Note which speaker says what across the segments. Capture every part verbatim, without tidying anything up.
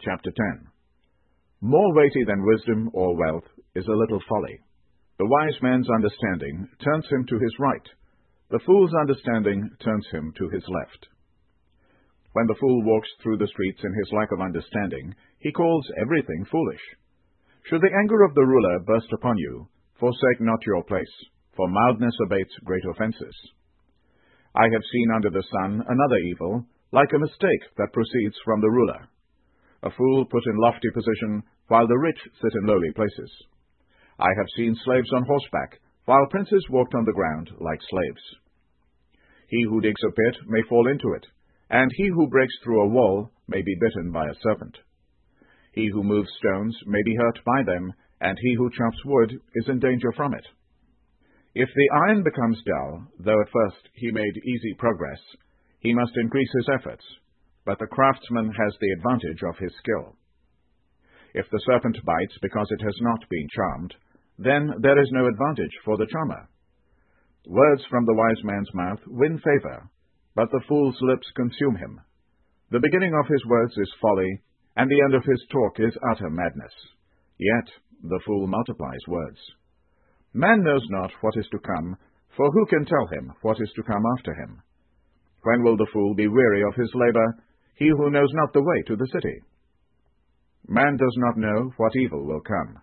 Speaker 1: Chapter ten. More weighty than wisdom or wealth is a little folly. The wise man's understanding turns him to his right. The fool's understanding turns him to his left. When the fool walks through the streets in his lack of understanding, he calls everything foolish. Should the anger of the ruler burst upon you, forsake not your place, for mildness abates great offenses. I have seen under the sun another evil, like a mistake that proceeds from the ruler. A fool put in lofty position, while the rich sit in lowly places. I have seen slaves on horseback, while princes walked on the ground like slaves. He who digs a pit may fall into it, and he who breaks through a wall may be bitten by a serpent. He who moves stones may be hurt by them, and he who chops wood is in danger from it. If the iron becomes dull, though at first he made easy progress, he must increase his efforts, but the craftsman has the advantage of his skill. If the serpent bites because it has not been charmed, then there is no advantage for the charmer. Words from the wise man's mouth win favor, but the fool's lips consume him. The beginning of his words is folly, and the end of his talk is utter madness. Yet the fool multiplies words. Man knows not what is to come, for who can tell him what is to come after him? When will the fool be weary of his labor, he who knows not the way to the city? Man does not know what evil will come.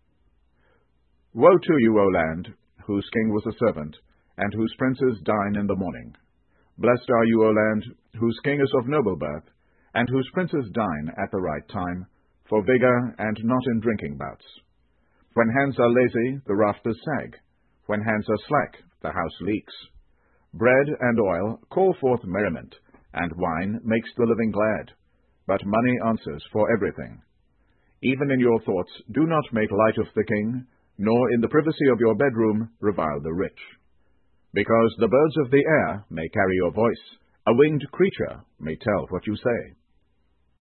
Speaker 1: Woe to you, O land, whose king was a servant, and whose princes dine in the morning. Blessed are you, O land, whose king is of noble birth, and whose princes dine at the right time, for vigor and not in drinking bouts. When hands are lazy, the rafters sag. When hands are slack, the house leaks. Bread and oil call forth merriment, and wine makes the living glad. But money answers for everything. Even in your thoughts do not make light of the king, nor in the privacy of your bedroom revile the rich. Because the birds of the air may carry your voice, a winged creature may tell what you say.